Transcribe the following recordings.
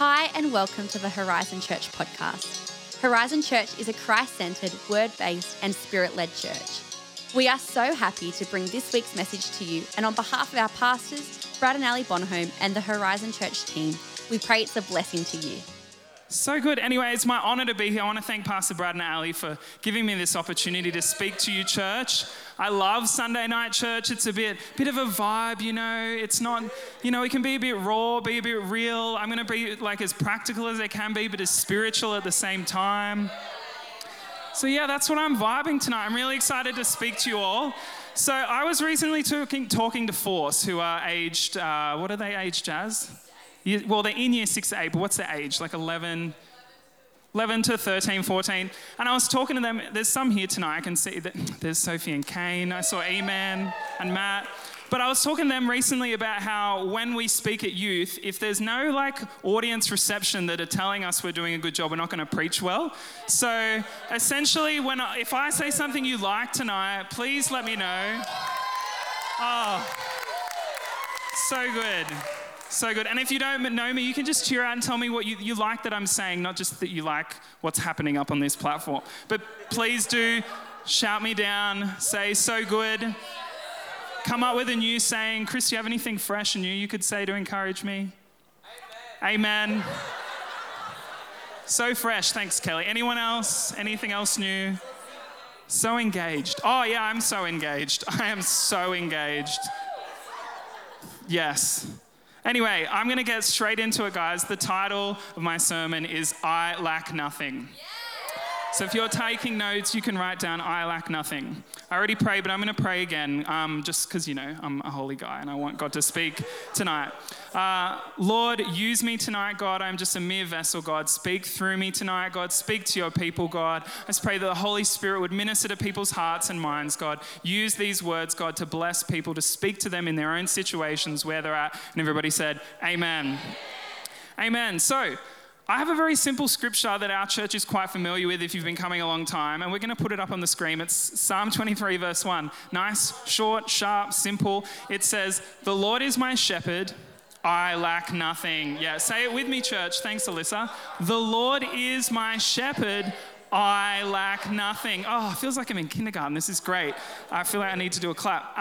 Hi and welcome to the Horizon Church podcast. Horizon Church is a Christ-centered, word-based and spirit-led church. We are so happy to bring this week's message to you, and on behalf of our pastors, Brad and Ali Bonholm and the Horizon Church team, we pray it's a blessing to you. So good. Anyway, it's my honor to be here. I want to thank Pastor Brad and Ali for giving me this opportunity to speak to you, church. I love Sunday night church. It's a bit of a vibe, you know. It's not, you know, it can be a bit raw, be a bit real. I'm going to be like as practical as I can be, but as spiritual at the same time. So yeah, that's what I'm vibing tonight. I'm really excited to speak to you all. So I was recently talking to Force, who are aged, what are they aged as? Well, they're in year 6 to 8, but what's their age? Like 11 to 13, 14. And I was talking to them. There's some here tonight. I can see that there's Sophie and Kane. I saw E-Man and Matt. But I was talking to them recently about how when we speak at youth, if there's no like audience reception that are telling us we're doing a good job, we're not going to preach well. So essentially, if I say something you like tonight, please let me know. Oh, so good. So good. And if you don't know me, you can just cheer out and tell me what you like that I'm saying, not just that you like what's happening up on this platform. But please do shout me down, say so good. Come up with a new saying. Chris, do you have anything fresh and new you could say to encourage me? Amen. Amen. So fresh. Thanks, Kelly. Anyone else? Anything else new? So engaged. Oh yeah, I'm so engaged. I am so engaged. Yes. Anyway, I'm going to get straight into it, guys. The title of my sermon is I Lack Nothing. So if you're taking notes, you can write down I lack nothing. I already prayed, but I'm going to pray again, just because, you know, I'm a holy guy and I want God to speak tonight. Lord, use me tonight, God. I'm just a mere vessel, God. Speak through me tonight, God. Speak to your people, God. I just pray that the Holy Spirit would minister to people's hearts and minds, God. Use these words, God, to bless people, to speak to them in their own situations where they're at. And everybody said, Amen. Amen. So, I have a very simple scripture that our church is quite familiar with if you've been coming a long time, and we're going to put it up on the screen. It's Psalm 23 verse 1. Nice, short, sharp, simple. It says, "The Lord is my shepherd, I lack nothing." Yeah, say it with me, church. Thanks, Alyssa. The Lord is my shepherd, I lack nothing. Oh, it feels like I'm in kindergarten. This is great. I feel like I need to do a clap.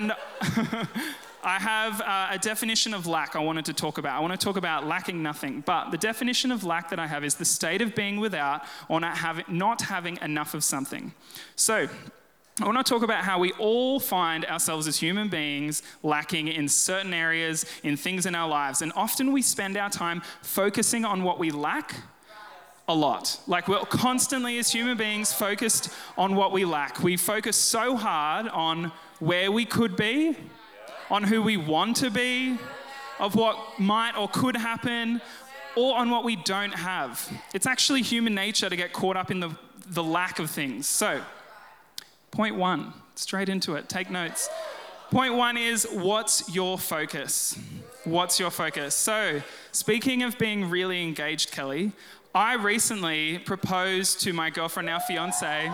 I have a definition of lack I wanted to talk about. I want to talk about lacking nothing. But the definition of lack that I have is the state of being without or not having enough of something. So I want to talk about how we all find ourselves as human beings lacking in certain areas, in things in our lives. And often we spend our time focusing on what we lack a lot. Like we're constantly as human beings focused on what we lack. We focus so hard on where we could be, on who we want to be, of what might or could happen, or on what we don't have. It's actually human nature to get caught up in the lack of things. So, point 1, straight into it, take notes. Point 1 is, what's your focus? What's your focus? So, speaking of being really engaged, Kelly, I recently proposed to my girlfriend, now fiance.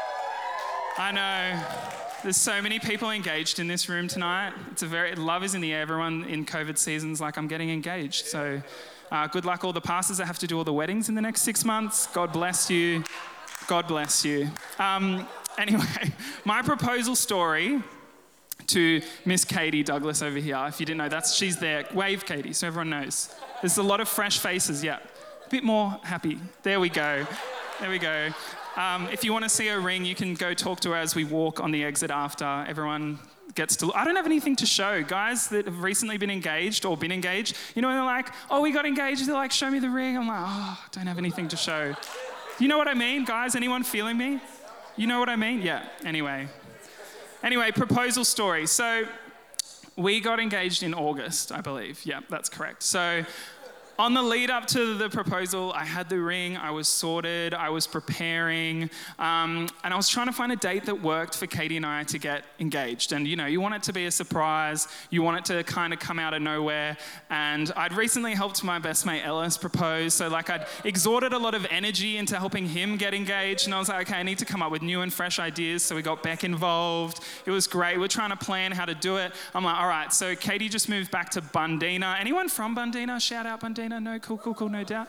I know. There's so many people engaged in this room tonight. Love is in the air. Everyone in COVID season's like, I'm getting engaged. So good luck all the pastors that have to do all the weddings in the next 6 months. God bless you. God bless you. Anyway, my proposal story to Miss Katie Douglas over here. If you didn't know, she's there. Wave, Katie, so everyone knows. There's a lot of fresh faces, yeah. A bit more happy. There we go. There we go. If you want to see her ring, you can go talk to her as we walk on the exit after. Everyone gets to... I don't have anything to show. Guys that have recently been engaged or been engaged, you know, when they're like, oh, we got engaged. They're like, show me the ring. I'm like, oh, I don't have anything to show. You know what I mean, guys? Anyone feeling me? You know what I mean? Yeah, anyway, proposal story. So we got engaged in August, I believe. Yeah, that's correct. So on the lead up to the proposal, I had the ring, I was sorted, I was preparing, and I was trying to find a date that worked for Katie and I to get engaged. And you know, you want it to be a surprise, you want it to kind of come out of nowhere. And I'd recently helped my best mate Ellis propose, so like I'd exhorted a lot of energy into helping him get engaged. And I was like, okay, I need to come up with new and fresh ideas. So we got Beck involved. It was great. We're trying to plan how to do it. I'm like, all right, so Katie just moved back to Bundeena. Anyone from Bundeena? Shout out Bundeena. Bundina? No, cool, no doubt.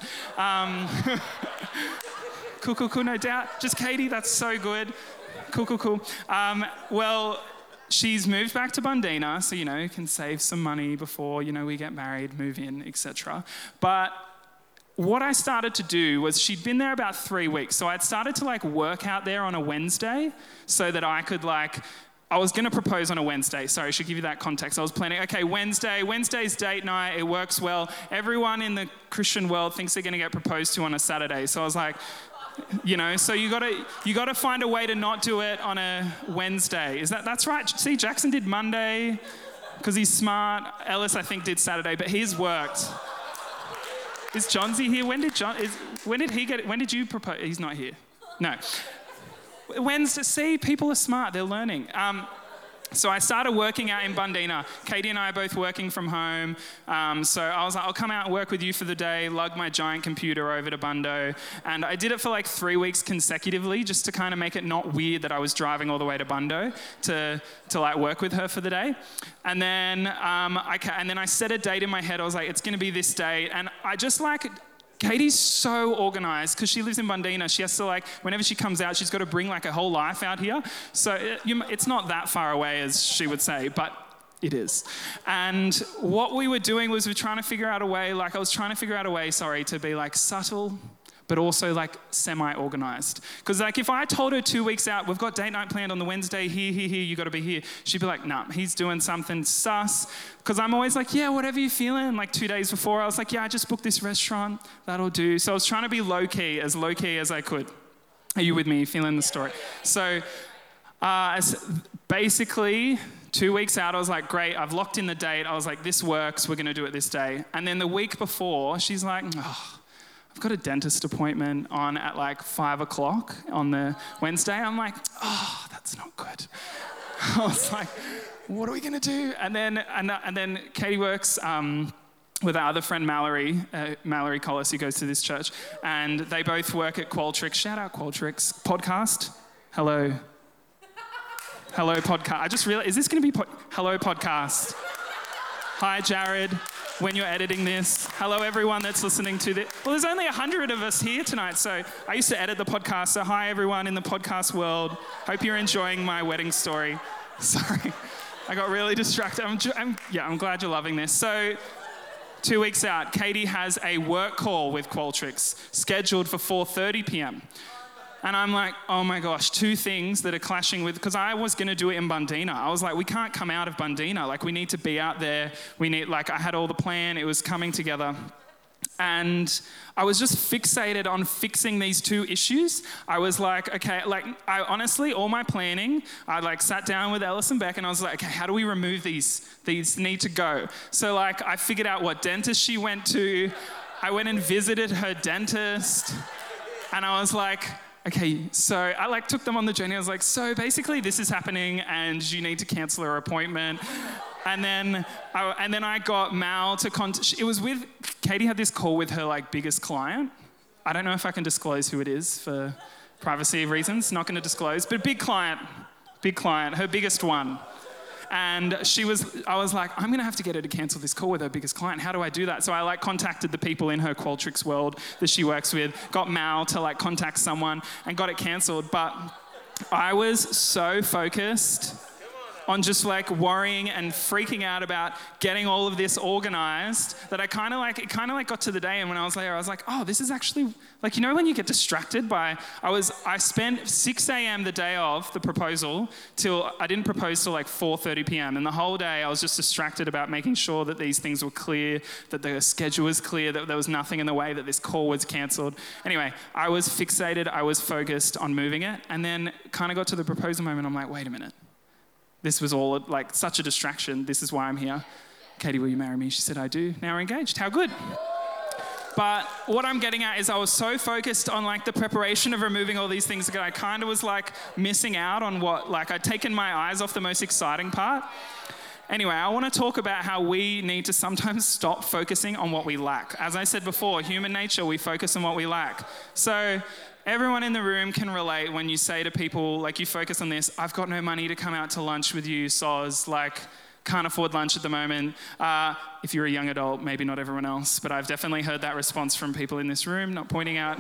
Cool, no doubt. Just Katie, that's so good. Cool. Well, she's moved back to Bundina, so, you can save some money before, we get married, move in, etc. But what I started to do was, she'd been there about 3 weeks, so I'd started to work out there on a Wednesday so that I could I was going to propose on a Wednesday. Sorry, I should give you that context. I was planning, okay, Wednesday's date night, it works well. Everyone in the Christian world thinks they're going to get proposed to on a Saturday. So I was like, so you gotta find a way to not do it on a Wednesday. That's right? See, Jackson did Monday because he's smart. Ellis, I think, did Saturday, but his worked. Is Johnsy here? When did you propose? He's not here. No. Wednesday. See, people are smart. They're learning. So I started working out in Bundina. Katie and I are both working from home. So I was like, I'll come out and work with you for the day, lug my giant computer over to Bundo. And I did it for 3 weeks consecutively, just to kind of make it not weird that I was driving all the way to Bundo to work with her for the day. And then I set a date in my head. I was like, it's going to be this date. And I just Katie's so organized because she lives in Bundina. She has to whenever she comes out, she's got to bring her whole life out here. So it's not that far away as she would say, but it is. And what we were doing was, we're trying to figure out a way, I was trying to figure out a way, to be subtle, but also semi-organized. Because if I told her 2 weeks out, we've got date night planned on the Wednesday, here, you got to be here, she'd be like, nah, he's doing something sus. Because I'm always yeah, whatever you're feeling. 2 days before, I was yeah, I just booked this restaurant, that'll do. So I was trying to be low-key as I could. Are you with me? Feeling the story? So basically, 2 weeks out, I was great, I've locked in the date. I was this works, we're going to do it this day. And then the week before, she's I've got a dentist appointment on at 5 o'clock on the Wednesday. I'm that's not good. I was what are we going to do? And then Katie works with our other friend Mallory Collis, who goes to this church, and they both work at Qualtrics. Shout out Qualtrics. Podcast. Hello podcast. I just realized, is this going to be hello podcast? Hi Jared. When you're editing this. Hello, everyone that's listening to this. Well, there's only 100 of us here tonight, so I used to edit the podcast. So hi, everyone in the podcast world. Hope you're enjoying my wedding story. Sorry, I got really distracted. I'm glad you're loving this. So 2 weeks out, Katie has a work call with Qualtrics scheduled for 4:30 p.m. And I'm oh my gosh, 2 things that are clashing with, because I was going to do it in Bundina. I was we can't come out of Bundina. We need to be out there. We need, I had all the plan. It was coming together. And I was just fixated on fixing these 2 issues. I was okay, I honestly, all my planning, I sat down with Ellis and Beck and I was okay, how do we remove these? These need to go. So I figured out what dentist she went to. I went and visited her dentist. And I was okay, so I took them on the journey. I was so basically this is happening and you need to cancel her appointment. And then I got Mal to contact. It was with, Katie had this call with her biggest client. I don't know if I can disclose who it is for privacy reasons. Not going to disclose, but big client, her biggest one. And I was I'm going to have to get her to cancel this call with her biggest client. How do I do that? So I contacted the people in her Qualtrics world that she works with, got Mal to contact someone and got it cancelled. But I was so focused on just worrying and freaking out about getting all of this organized that I it got to the day, and when I was there, I was oh, this is actually, when you get distracted by, I spent 6 a.m. the day of the proposal till, I didn't propose till 4:30 p.m. And the whole day I was just distracted about making sure that these things were clear, that the schedule was clear, that there was nothing in the way, that this call was cancelled. Anyway, I was fixated, I was focused on moving it, and then kind of got to the proposal moment, I'm wait a minute. This was all such a distraction. This is why I'm here. Katie, will you marry me? She said, I do. Now we're engaged. How good. But what I'm getting at is I was so focused on the preparation of removing all these things that I kind of was missing out on what, I'd taken my eyes off the most exciting part. Anyway, I want to talk about how we need to sometimes stop focusing on what we lack. As I said before, human nature, we focus on what we lack. So everyone in the room can relate when you say to people, you focus on this, I've got no money to come out to lunch with you, soz, can't afford lunch at the moment. If you're a young adult, maybe not everyone else, but I've definitely heard that response from people in this room, not pointing out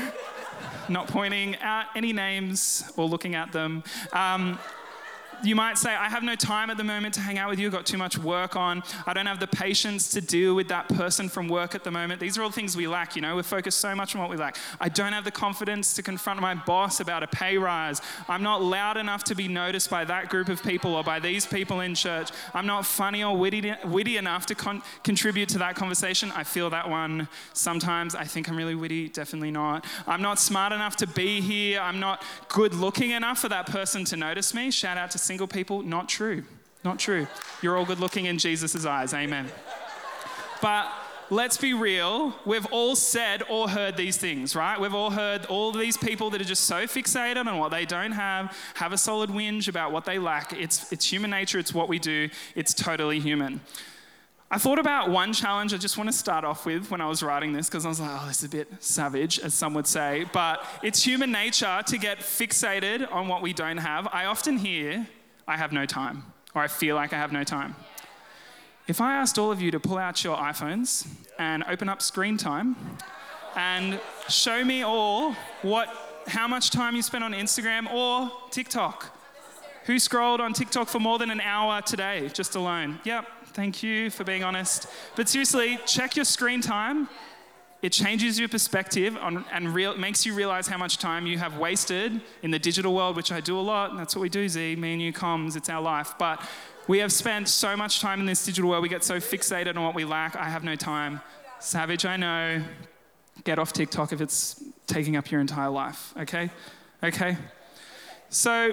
any names or looking at them. You might say, I have no time at the moment to hang out with you. I've got too much work on. I don't have the patience to deal with that person from work at the moment. These are all things we lack, We're focused so much on what we lack. I don't have the confidence to confront my boss about a pay rise. I'm not loud enough to be noticed by that group of people or by these people in church. I'm not funny or witty enough to contribute to that conversation. I feel that one sometimes. I think I'm really witty. Definitely not. I'm not smart enough to be here. I'm not good looking enough for that person to notice me. Shout out to single people. Not true. Not true. You're all good looking in Jesus' eyes. Amen. But let's be real. We've all said or heard these things, right? We've all heard all of these people that are just so fixated on what they don't have a solid whinge about what they lack. It's human nature. It's what we do. It's totally human. I thought about one challenge I just want to start off with when I was writing this, because I was like, oh, this is a bit savage, as some would say. But it's human nature to get fixated on what we don't have. I often hear, I have no time, or I feel like I have no time. If I asked all of you to pull out your iPhones and open up Screen Time and show me all how much time you spent on Instagram or TikTok. Who scrolled on TikTok for more than an hour today, just alone? Yep, thank you for being honest. But seriously, check your screen time. It changes your perspective and makes you realize how much time you have wasted in the digital world, which I do a lot. That's what we do, Z, me and you comms, it's our life. But we have spent so much time in this digital world, we get so fixated on what we lack. I have no time. Savage, I know. Get off TikTok if it's taking up your entire life, okay? Okay? So,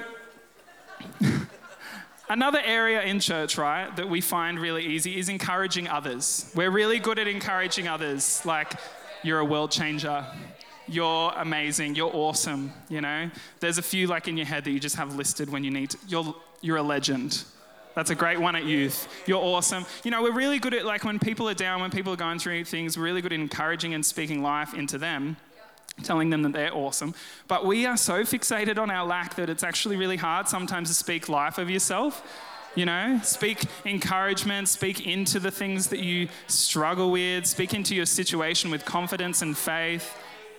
another area in church, right, that we find really easy is encouraging others. We're really good at encouraging others, like, you're a world changer, you're amazing, you're awesome, There's a few like in your head that you just have listed when you need to. You're a legend. That's a great one at youth. You're awesome. We're really good at, like, when people are down, when people are going through things, we're really good at encouraging and speaking life into them, telling them that they're awesome. But we are so fixated on our lack that it's actually really hard sometimes to speak life of yourself. Speak encouragement, speak into the things that you struggle with, speak into your situation with confidence and faith.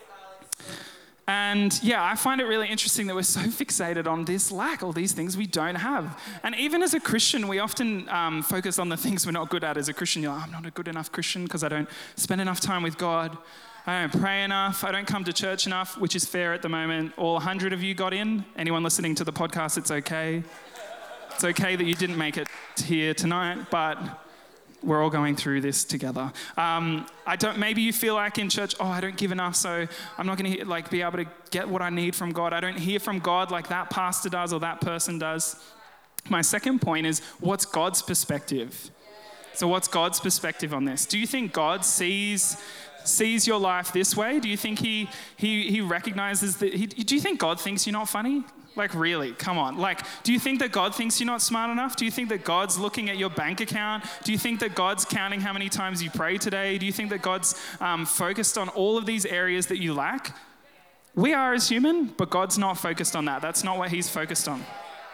And I find it really interesting that we're so fixated on this lack, all these things we don't have. And even as a Christian, we often focus on the things we're not good at as a Christian. You're like, I'm not a good enough Christian because I don't spend enough time with God. I don't pray enough. I don't come to church enough, which is fair at the moment. All 100 of you got in. Anyone listening to the podcast, it's okay. It's okay that you didn't make it here tonight, but we're all going through this together. Maybe you feel like in church, I don't give enough, so I'm not going to be able to get what I need from God. I don't hear from God like that pastor does or that person does. My second point is, what's God's perspective? So what's God's perspective on this? Do you think God sees your life this way? Do you think he recognizes that? Do you think God thinks you're not funny? Like, really, come on. Do you think that God thinks you're not smart enough? Do you think that God's looking at your bank account? Do you think that God's counting how many times you pray today? Do you think that God's focused on all of these areas that you lack? We are as human, but God's not focused on that. That's not what he's focused on.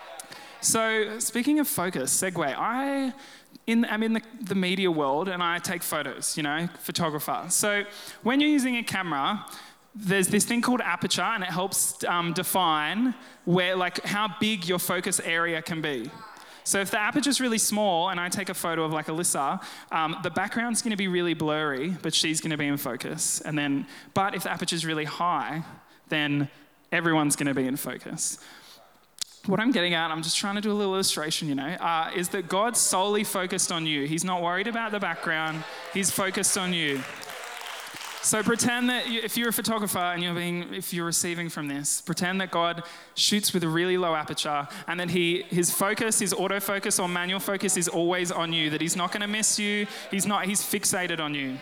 So, speaking of focus, segue. I'm in the media world and I take photos, photographer. So when you're using a camera, there's this thing called aperture, and it helps define how big your focus area can be. So if the aperture's really small and I take a photo of Alyssa, the background's going to be really blurry, but she's going to be in focus. But if the aperture's really high, then everyone's going to be in focus. What I'm getting at, I'm just trying to do a little illustration, is that God's solely focused on you. He's not worried about the background. He's focused on you. So pretend that if you're a photographer and if you're receiving from this, pretend that God shoots with a really low aperture and that his focus, his autofocus or manual focus is always on you, that he's not going to miss you. He's fixated on you.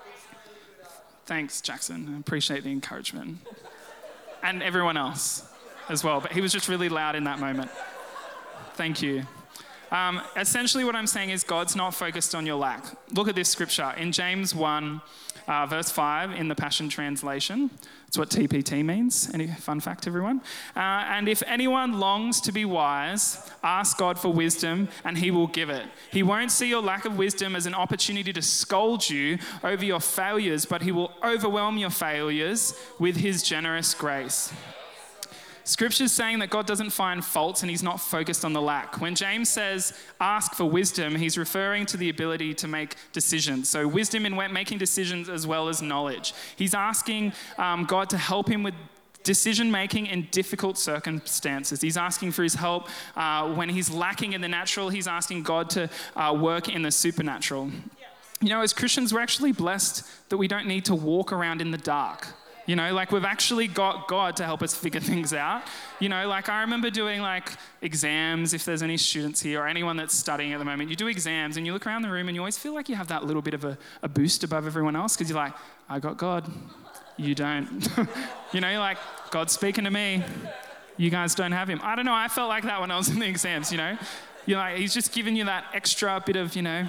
Thanks, Jackson. I appreciate the encouragement. And everyone else as well, but he was just really loud in that moment. Thank you. Essentially what I'm saying is God's not focused on your lack. Look at this scripture in James 1, verse 5 in the Passion Translation. That's what TPT means. Any fun fact, everyone? And if anyone longs to be wise, ask God for wisdom and he will give it. He won't see your lack of wisdom as an opportunity to scold you over your failures, but he will overwhelm your failures with his generous grace. Scripture's saying that God doesn't find faults and he's not focused on the lack. When James says, ask for wisdom, he's referring to the ability to make decisions. So wisdom in making decisions as well as knowledge. He's asking God to help him with decision-making in difficult circumstances. He's asking for his help when he's lacking in the natural. He's asking God to work in the supernatural. You know, as Christians, we're actually blessed that we don't need to walk around in the dark. You know, like we've actually got God to help us figure things out. You know, like I remember doing like exams, if there's any students here or anyone that's studying at the moment, you do exams and you look around the room and you always feel like you have that little bit of a boost above everyone else because you're like, I got God, you don't. You know, you're like, God's speaking to me, you guys don't have him. I don't know, I felt like that when I was in the exams, you know. You're like, he's just giving you that extra bit of, you know,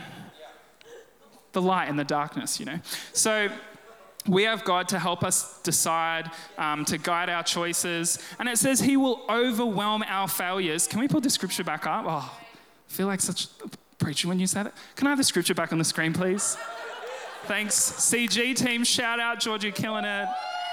the light in the darkness, you know. So we have God to help us decide, to guide our choices. And it says he will overwhelm our failures. Can we put the scripture back up? Oh, I feel like such a preacher when you say that. Can I have the scripture back on the screen, please? Thanks. CG team, shout out. Georgie killing it.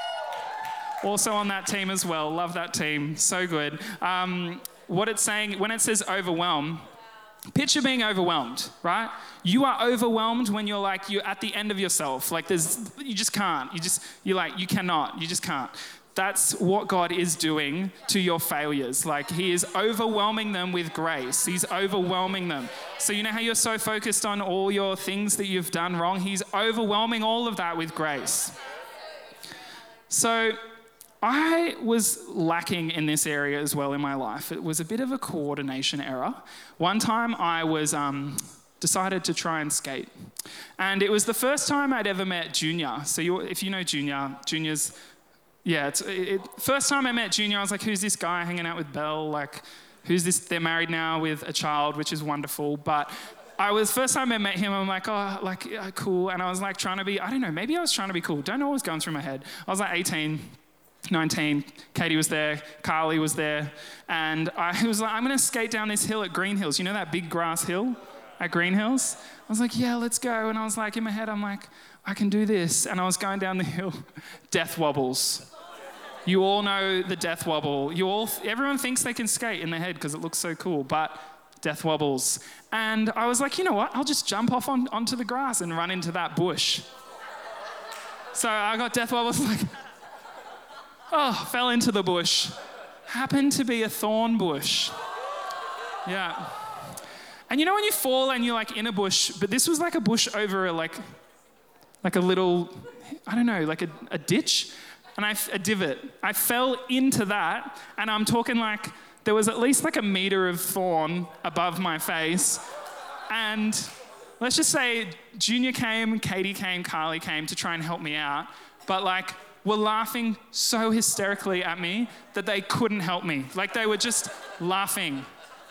Also on that team as well. Love that team. So good. What it's saying, when it says overwhelm, picture being overwhelmed, right? You are overwhelmed when you're at the end of yourself. Like you just can't. You cannot. You just can't. That's what God is doing to your failures. Like he is overwhelming them with grace. He's overwhelming them. So you know how you're so focused on all your things that you've done wrong? He's overwhelming all of that with grace. So I was lacking in this area as well in my life. It was a bit of a coordination error. One time I was decided to try and skate. And it was the first time I'd ever met Junior. So if you know Junior's, yeah, first time I met Junior, I was like, who's this guy hanging out with Belle? Like, who's this? They're married now with a child, which is wonderful. But first time I met him, I'm like, oh, like, yeah, cool. And I was like trying to be, I don't know, maybe I was trying to be cool. Don't know what was going through my head. I was like 18. 19, Katie was there, Carly was there, and I was like, I'm going to skate down this hill at Green Hills. You know that big grass hill at Green Hills? I was like, yeah, let's go. And I was like, in my head, I'm like, I can do this. And I was going down the hill, death wobbles. You all know the death wobble. Everyone thinks they can skate in their head because it looks so cool, but death wobbles. And I was like, you know what? I'll just jump off onto the grass and run into that bush. So I got death wobbles like... Oh, fell into the bush. Happened to be a thorn bush. Yeah. And you know when you fall and you're like in a bush, but this was like a bush over like a little, I don't know, like a ditch, and a divot. I fell into that, and I'm talking like there was at least like a meter of thorn above my face. And let's just say Junior came, Katie came, Carly came to try and help me out, but like, were laughing so hysterically at me that they couldn't help me. Like they were just laughing.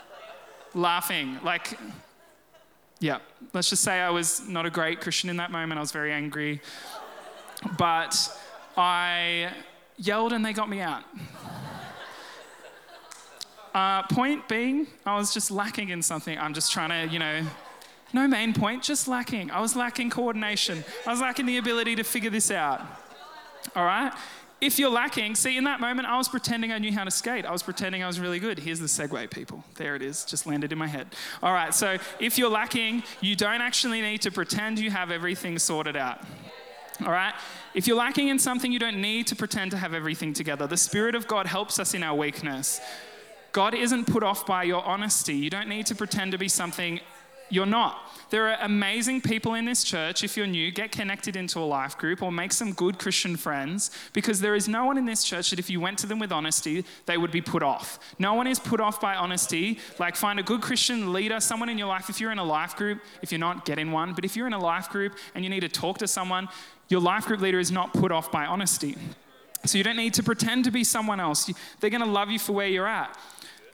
Like, yeah. Let's just say I was not a great Christian in that moment. I was very angry. But I yelled and they got me out. Point being, I was just lacking in something. I'm just trying to, no main point, just lacking. I was lacking coordination. I was lacking the ability to figure this out. All right? If you're lacking, see, in that moment, I was pretending I knew how to skate. I was pretending I was really good. Here's the segue, people. There it is, just landed in my head. All right, so if you're lacking, you don't actually need to pretend you have everything sorted out. All right? If you're lacking in something, you don't need to pretend to have everything together. The Spirit of God helps us in our weakness. God isn't put off by your honesty. You don't need to pretend to be something you're not. There are amazing people in this church. If you're new, get connected into a life group or make some good Christian friends, because there is no one in this church that if you went to them with honesty, they would be put off. No one is put off by honesty. Like, find a good Christian leader, someone in your life. If you're in a life group, if you're not, get in one. But if you're in a life group and you need to talk to someone, your life group leader is not put off by honesty. So you don't need to pretend to be someone else. They're going to love you for where you're at.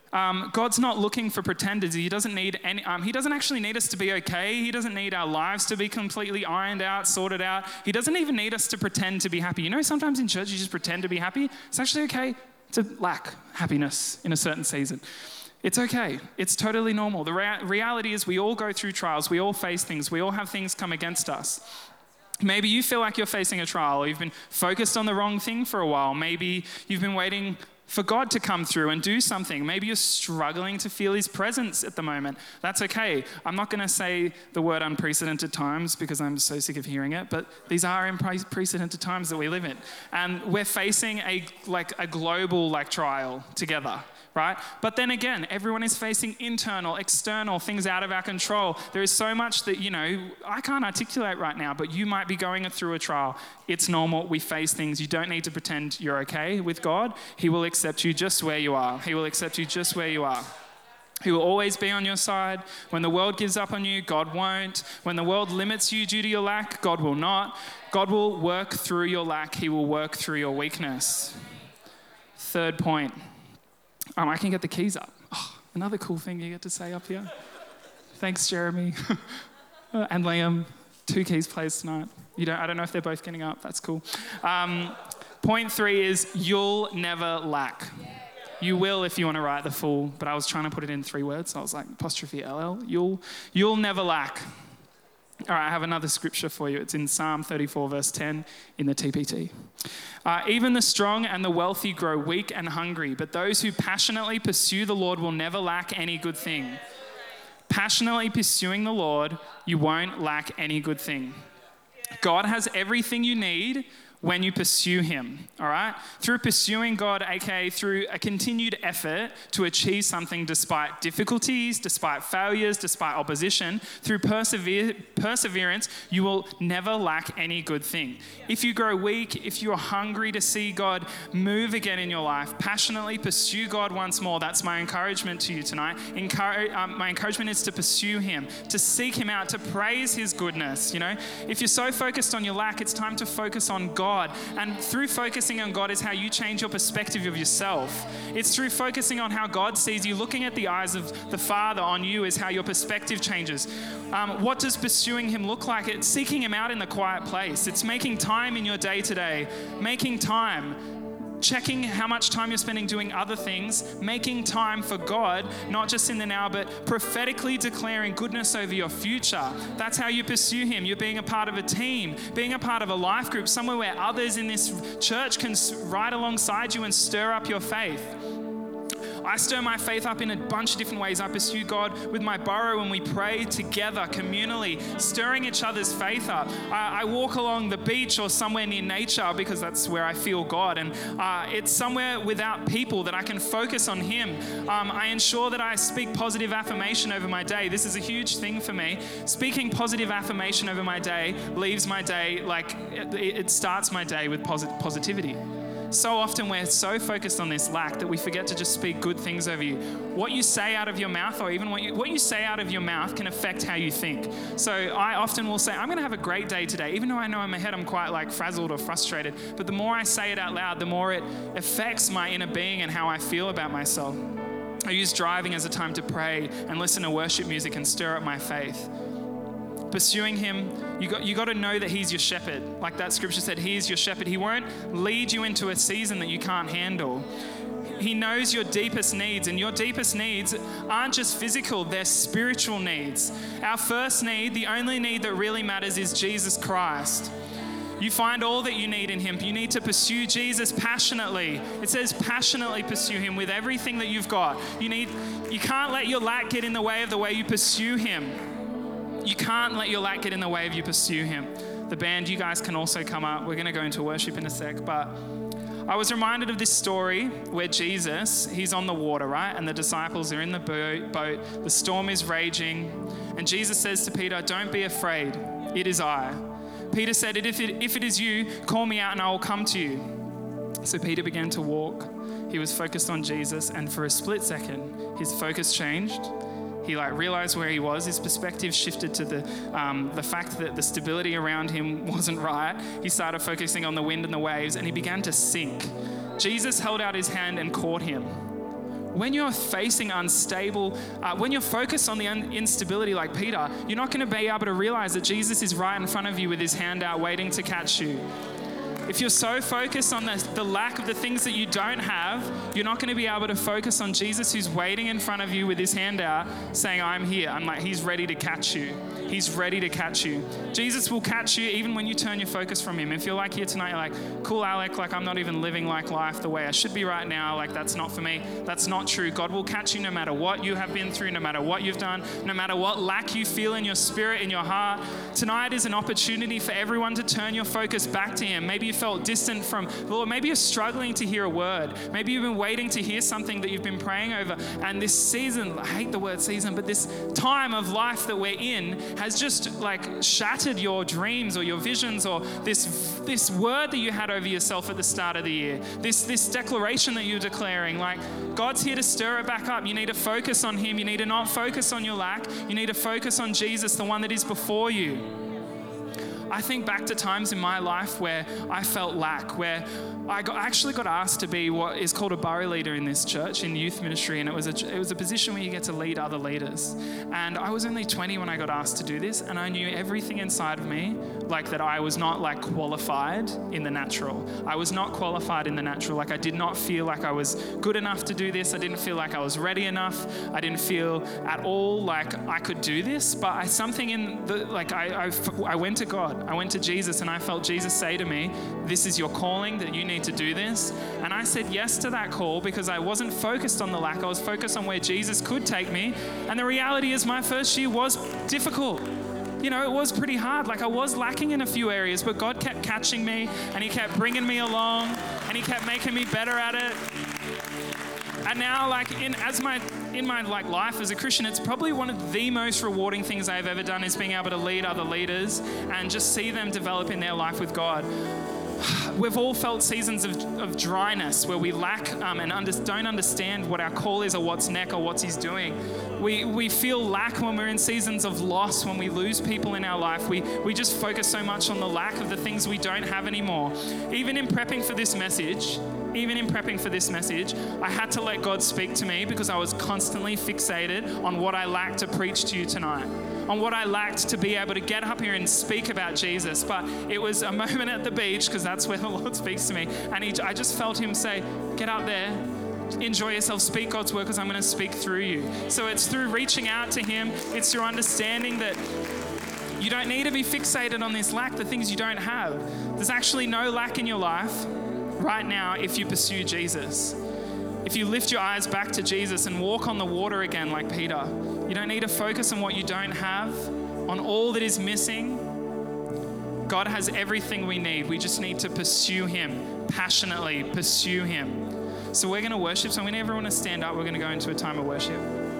God's not looking for pretenders. He doesn't need any. He doesn't actually need us to be okay. He doesn't need our lives to be completely ironed out, sorted out. He doesn't even need us to pretend to be happy. You know, sometimes in church you just pretend to be happy. It's actually okay to lack happiness in a certain season. It's okay. It's totally normal. The reality is we all go through trials. We all face things. We all have things come against us. Maybe you feel like you're facing a trial, or you've been focused on the wrong thing for a while. Maybe you've been waiting for God to come through and do something. Maybe you're struggling to feel his presence at the moment. That's okay. I'm not going to say the word unprecedented times because I'm so sick of hearing it, but these are unprecedented times that we live in. And we're facing a global trial together, right? But then again, everyone is facing internal, external things out of our control. There is so much that, I can't articulate right now, but you might be going through a trial. It's normal. We face things. You don't need to pretend you're okay with God. He will accept you just where you are. He will accept you just where you are. He will always be on your side. When the world gives up on you, God won't. When the world limits you due to your lack, God will not. God will work through your lack. He will work through your weakness. Third point. I can get the keys up. Oh, another cool thing you get to say up here. Thanks, Jeremy. And Liam. 2 keys plays tonight. I don't know if they're both getting up. That's cool. Point 3 is you'll never lack. You will if you want to write the full, but I was trying to put it in 3 words. So I was like, apostrophe LL. You'll never lack. All right, I have another scripture for you. It's in Psalm 34, verse 10 in the TPT. Even the strong and the wealthy grow weak and hungry, but those who passionately pursue the Lord will never lack any good thing. Passionately pursuing the Lord, you won't lack any good thing. God has everything you need when you pursue him, all right? Through pursuing God, aka through a continued effort to achieve something despite difficulties, despite failures, despite opposition, through perseverance, you will never lack any good thing. If you grow weak, if you are hungry to see God move again in your life, passionately pursue God once more. That's my encouragement to you tonight. My encouragement is to pursue him, to seek him out, to praise his goodness. If you're so focused on your lack, it's time to focus on God. And through focusing on God is how you change your perspective of yourself. It's through focusing on how God sees you, looking at the eyes of the Father on you is how your perspective changes. What does pursuing him look like? It's seeking him out in the quiet place. It's making time in your day-to-day, making time, checking how much time you're spending doing other things, making time for God, not just in the now, but prophetically declaring goodness over your future. That's how you pursue him. You're being a part of a team, being a part of a life group, somewhere where others in this church can ride alongside you and stir up your faith. I stir my faith up in a bunch of different ways. I pursue God with my burrow and we pray together, communally, stirring each other's faith up. I walk along the beach or somewhere near nature because that's where I feel God. And it's somewhere without people that I can focus on him. I ensure that I speak positive affirmation over my day. This is a huge thing for me. Speaking positive affirmation over my day leaves my day it starts my day with positivity. So often we're so focused on this lack that we forget to just speak good things over you. What you say out of your mouth, or even what you say out of your mouth, can affect how you think. So I often will say, I'm going to have a great day today, even though I know in my head I'm quite frazzled or frustrated. But the more I say it out loud, the more it affects my inner being and how I feel about myself. I use driving as a time to pray and listen to worship music and stir up my faith. Pursuing him, you got to know that he's your shepherd. Like that scripture said, he is your shepherd. He won't lead you into a season that you can't handle. He knows your deepest needs, and your deepest needs aren't just physical, they're spiritual needs. Our first need, the only need that really matters, is Jesus Christ. You find all that you need in him. You need to pursue Jesus passionately. It says passionately pursue him with everything that you've got. You can't let your lack get in the way of the way you pursue him. You can't let your lack get in the way of you pursue him. The band, you guys can also come up. We're going to go into worship in a sec. But I was reminded of this story where Jesus, he's on the water, right? And the disciples are in the boat. The storm is raging. And Jesus says to Peter, "Don't be afraid. It is I." Peter said, if it is you, call me out and I will come to you. So Peter began to walk. He was focused on Jesus. And for a split second, his focus changed. He realized where he was. His perspective shifted to the fact that the stability around him wasn't right. He started focusing on the wind and the waves, and he began to sink. Jesus held out his hand and caught him. When you're facing unstable, when you're focused on the instability like Peter, you're not going to be able to realize that Jesus is right in front of you with his hand out waiting to catch you. If you're so focused on the lack of the things that you don't have, you're not going to be able to focus on Jesus who's waiting in front of you with his hand out saying, I'm here. I'm like, he's ready to catch you. He's ready to catch you. Jesus will catch you even when you turn your focus from him. If you're like here tonight, you're like, cool, Alec, like I'm not even living like life the way I should be right now. Like that's not for me. That's not true. God will catch you no matter what you have been through, no matter what you've done, no matter what lack you feel in your spirit, in your heart. Tonight is an opportunity for everyone to turn your focus back to him. Maybe you felt distant from the Lord. Maybe you're struggling to hear a word. Maybe you've been waiting to hear something that you've been praying over. And this season, I hate the word season, but this time of life that we're in has just like shattered your dreams or your visions, or this word that you had over yourself at the start of the year, this declaration that you're declaring. Like, God's here to stir it back up. You need to focus on him. You need to not focus on your lack. You need to focus on Jesus, the one that is before you. I think back to times in my life where I felt lack, where I actually got asked to be what is called a Burry leader in this church, in youth ministry, and it was a position where you get to lead other leaders. And I was only 20 when I got asked to do this, and I knew everything inside of me, like that I was not like qualified in the natural. I was not qualified in the natural. Like I did not feel like I was good enough to do this. I didn't feel like I was ready enough. I didn't feel at all like I could do this. But something in the, like I went to God. I went to Jesus, and I felt Jesus say to me, this is your calling, that you need to do this. And I said yes to that call because I wasn't focused on the lack. I was focused on where Jesus could take me. And the reality is my first year was difficult. You know, it was pretty hard. Like I was lacking in a few areas, but God kept catching me and he kept bringing me along and he kept making me better at it. And now, like in my like life as a Christian, it's probably one of the most rewarding things I've ever done is being able to lead other leaders and just see them develop in their life with God. We've all felt seasons of dryness where we lack and don't understand what our call is or what's next or what he's doing. We feel lack when we're in seasons of loss, when we lose people in our life. We just focus so much on the lack of the things we don't have anymore. Even in prepping for this message, I had to let God speak to me because I was constantly fixated on what I lacked to preach to you tonight, on what I lacked to be able to get up here and speak about Jesus. But it was a moment at the beach, because that's where the Lord speaks to me. And I just felt him say, get up there, enjoy yourself, speak God's word, because I'm going to speak through you. So it's through reaching out to him. It's through understanding that you don't need to be fixated on this lack, the things you don't have. There's actually no lack in your life right now if you pursue Jesus. If you lift your eyes back to Jesus and walk on the water again like Peter, you don't need to focus on what you don't have, on all that is missing. God has everything we need. We just need to pursue him, passionately pursue him. So we're going to worship. So we need everyone to stand up. We're going to go into a time of worship.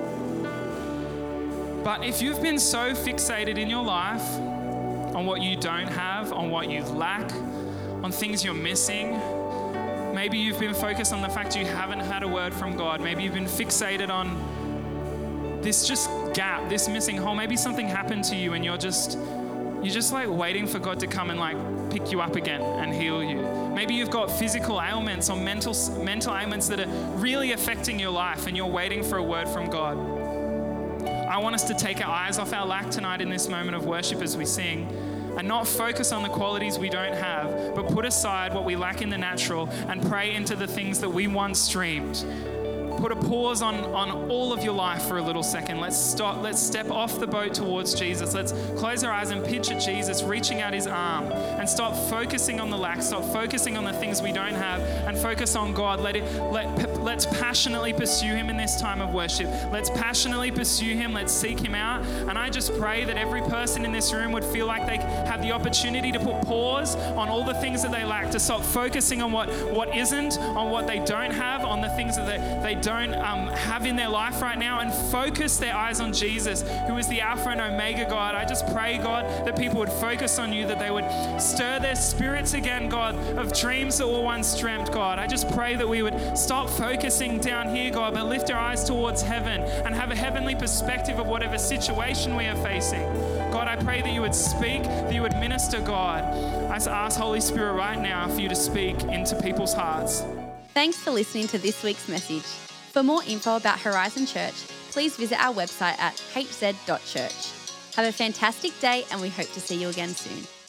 But if you've been so fixated in your life on what you don't have, on what you lack, on things you're missing, maybe you've been focused on the fact you haven't had a word from God. Maybe you've been fixated on this just gap, this missing hole. Maybe something happened to you and you're just like waiting for God to come and like pick you up again and heal you. Maybe you've got physical ailments or mental ailments that are really affecting your life and you're waiting for a word from God. I want us to take our eyes off our lack tonight in this moment of worship as we sing, and not focus on the qualities we don't have, but put aside what we lack in the natural and pray into the things that we once dreamed. Put a pause on all of your life for a little second. Let's stop. Let's step off the boat towards Jesus. Let's close our eyes and picture Jesus reaching out his arm, and stop focusing on the lack. Stop focusing on the things we don't have and focus on God. Let's passionately pursue him in this time of worship. Let's passionately pursue him. Let's seek him out. And I just pray that every person in this room would feel like they have the opportunity to put pause on all the things that they lack, to stop focusing on what isn't, on what they don't have, on the things that they don't have in their life right now, and focus their eyes on Jesus, who is the Alpha and Omega, God. I just pray, God, that people would focus on you, that they would stir their spirits again, God, of dreams that were once dreamt, God. I just pray that we would stop focusing down here, God, but lift our eyes towards heaven and have a heavenly perspective of whatever situation we are facing. God, I pray that you would speak, that you would minister, God. I ask Holy Spirit right now for you to speak into people's hearts. Thanks for listening to this week's message. For more info about Horizon Church, please visit our website at hz.church. Have a fantastic day, and we hope to see you again soon.